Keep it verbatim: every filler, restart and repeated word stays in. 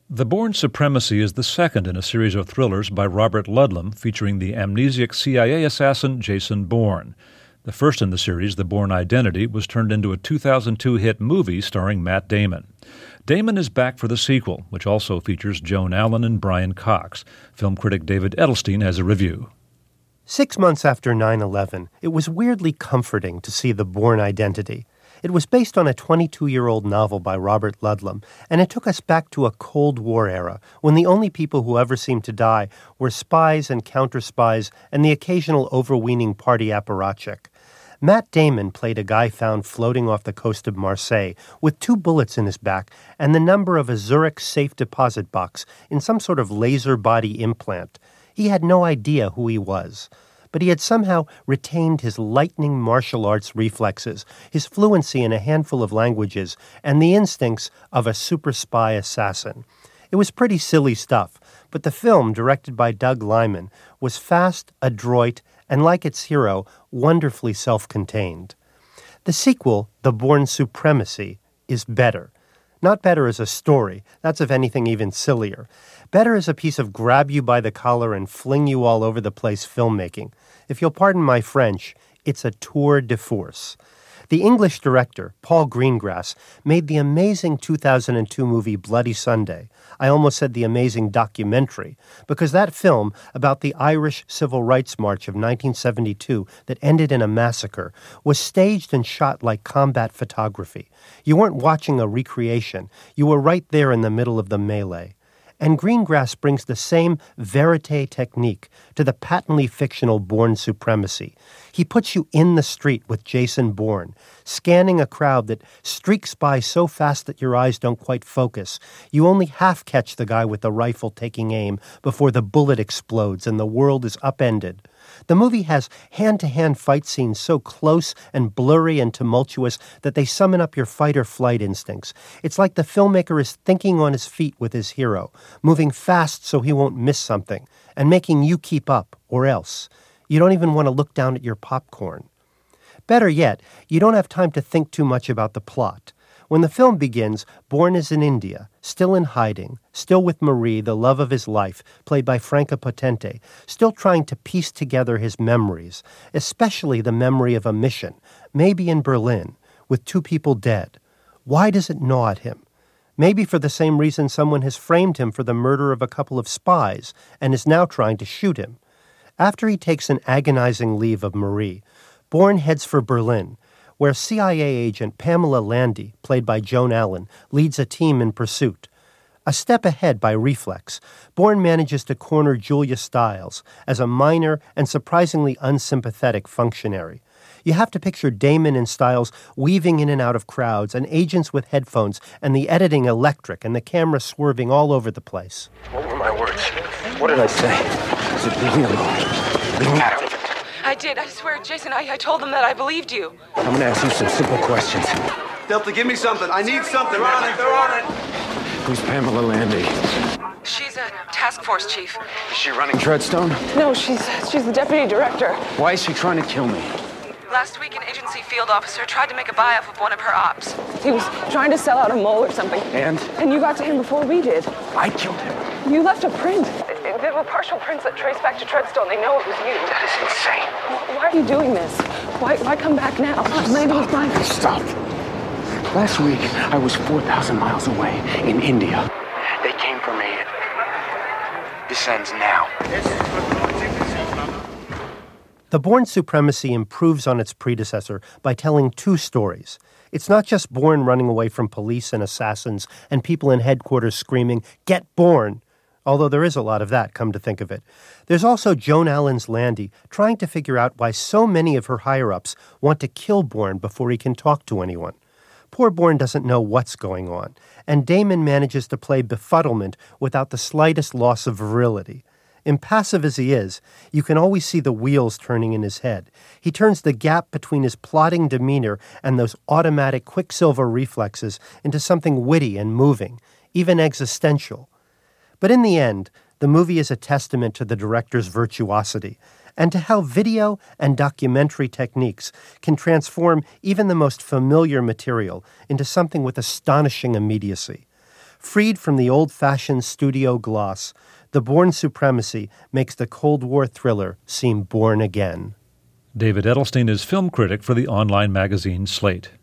The Bourne Supremacy is the second in a series of thrillers by Robert Ludlum featuring the amnesiac C I A assassin Jason Bourne. The first in the series, The Bourne Identity, was turned into a two thousand two hit movie starring Matt Damon. Damon is back for the sequel, which also features Joan Allen and Brian Cox. Film critic David Edelstein has a review. Six months after nine eleven, it was weirdly comforting to see The Bourne Identity. It was based on a twenty-two-year-old novel by Robert Ludlum, and it took us back to a Cold War era when the only people who ever seemed to die were spies and counter-spies and the occasional overweening party apparatchik. Matt Damon played a guy found floating off the coast of Marseille with two bullets in his back and the number of a Zurich safe deposit box in some sort of laser body implant. He had no idea who he was, but he had somehow retained his lightning martial arts reflexes, his fluency in a handful of languages, and the instincts of a super spy assassin. It was pretty silly stuff, but the film, directed by Doug Liman, was fast, adroit, and like its hero, wonderfully self-contained. The sequel, The Bourne Supremacy, is better. Not better as a story, that's if anything even sillier. Better as a piece of grab-you-by-the-collar and fling-you-all-over-the-place filmmaking. If you'll pardon my French, it's a tour de force. The English director, Paul Greengrass, made the amazing two thousand two movie Bloody Sunday. I almost said the amazing documentary, because that film about the Irish Civil Rights March of nineteen seventy-two that ended in a massacre was staged and shot like combat photography. You weren't watching a recreation. You were right there in the middle of the melee. And Greengrass brings the same verite technique to the patently fictional Bourne Supremacy. He puts you in the street with Jason Bourne, scanning a crowd that streaks by so fast that your eyes don't quite focus. You only half catch the guy with the rifle taking aim before the bullet explodes and the world is upended. The movie has hand-to-hand fight scenes so close and blurry and tumultuous that they summon up your fight-or-flight instincts. It's like the filmmaker is thinking on his feet with his hero, moving fast so he won't miss something, and making you keep up, or else. You don't even want to look down at your popcorn. Better yet, you don't have time to think too much about the plot. When the film begins, Bourne is in India, still in hiding, still with Marie, the love of his life, played by Franca Potente, still trying to piece together his memories, especially the memory of a mission, maybe in Berlin, with two people dead. Why does it gnaw at him? Maybe for the same reason someone has framed him for the murder of a couple of spies and is now trying to shoot him. After he takes an agonizing leave of Marie, Bourne heads for Berlin, where C I A agent Pamela Landy, played by Joan Allen, leads a team in pursuit. A step ahead by reflex, Bourne manages to corner Julia Stiles as a minor and surprisingly unsympathetic functionary. You have to picture Damon and Stiles weaving in and out of crowds, and agents with headphones, and the editing electric, and the camera swerving all over the place. What were my words? What did I say? I said, leave me alone. Leave me out. I did. I swear, Jason, I, I told them that I believed you. I'm going to ask you some simple questions. Delta, give me something. I need something. They're on it. They're on it. Who's Pamela Landy? She's a task force chief. Is she running Treadstone? No, she's she's the deputy director. Why is she trying to kill me? Last week, an agency field officer tried to make a buy-off of one of her ops. He was trying to sell out a mole or something. And? And you got to him before we did. I killed him. You left a print. There were partial prints that trace back to Treadstone. They know it was you. That is insane. Why are you doing this? Why why come back now? Maybe it's my... Stop. Last week, I was four thousand miles away in India. They came for me. This ends now. The Bourne Supremacy improves on its predecessor by telling two stories. It's not just Bourne running away from police and assassins and people in headquarters screaming, "Get Bourne!" Although there is a lot of that, come to think of it. There's also Joan Allen's Landy trying to figure out why so many of her higher-ups want to kill Bourne before he can talk to anyone. Poor Bourne doesn't know what's going on, and Damon manages to play befuddlement without the slightest loss of virility. Impassive as he is, you can always see the wheels turning in his head. He turns the gap between his plodding demeanor and those automatic quicksilver reflexes into something witty and moving, even existential. But in the end, the movie is a testament to the director's virtuosity and to how video and documentary techniques can transform even the most familiar material into something with astonishing immediacy. Freed from the old-fashioned studio gloss, the Bourne supremacy makes the Cold War thriller seem born again. David Edelstein is film critic for the online magazine Slate.